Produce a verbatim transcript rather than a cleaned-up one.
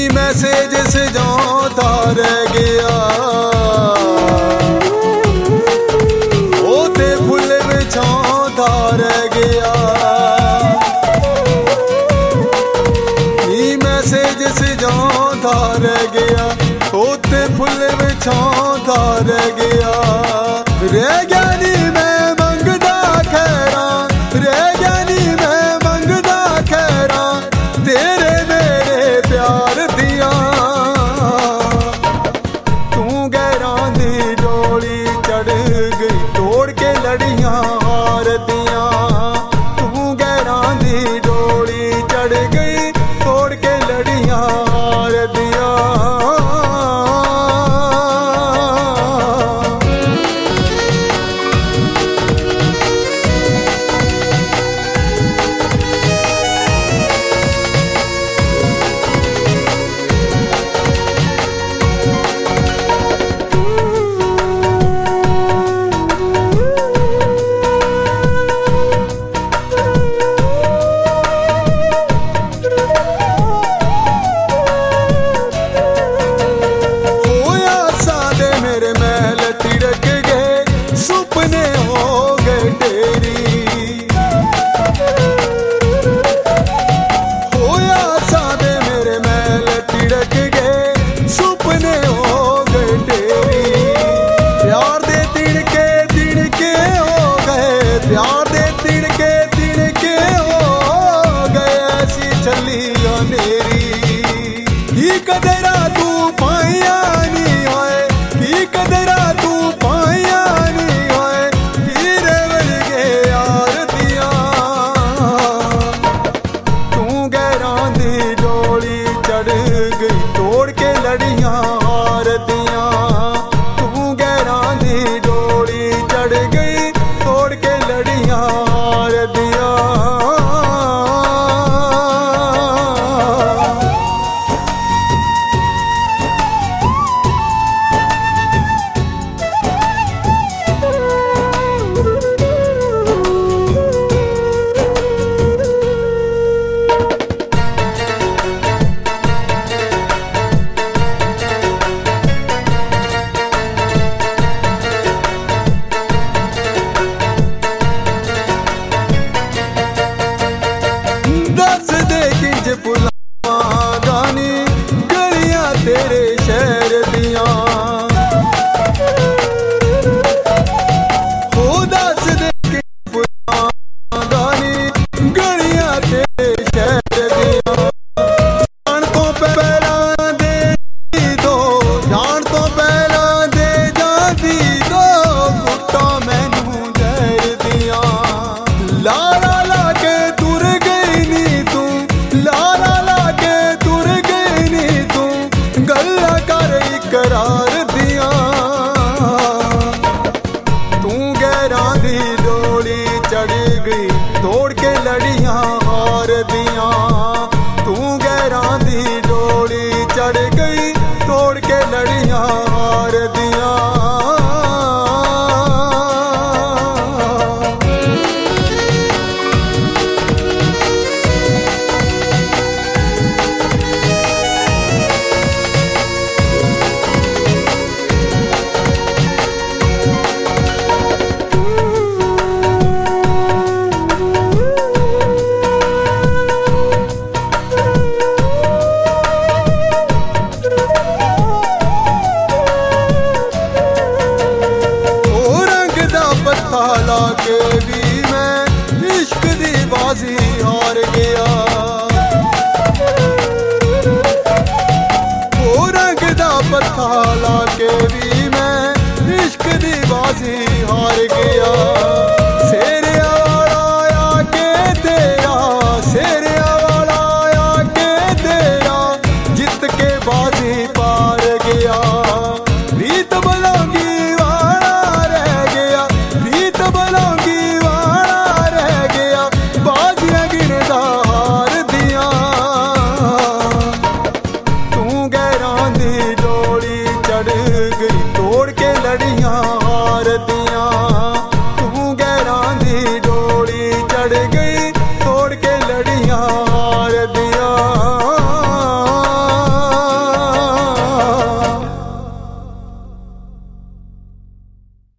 Message से जाता रह गया, होते फुल बिछाता रह गया। मैसेज से जाता रह गया, होते फुल बिछाता रह गया। रह गया नी मैं मंगदा खैरा, रह गया नी मैं मंगदा खैरा, तेरे मेरे प्यार दिया। तू गैरां दी डोली चढ़ गई, तोड़ के लड़ियां हार दिया। तू गैरां दी डोली चढ़ गई, तोड़ के लड़ियां हार दिया। सुपने हो गए तेरी, होया सादे मेरे महल तिड़क गए, सुपने हो गए तेरी। प्यार दे तिड़के तिड़के हो गए, प्यार दे तिड़के तिड़के हो गए, ऐसी चली अंधेरी। की कदरा तू पाया नहीं होए, की कदरा तू पाया यार दिया। तू गैरां दी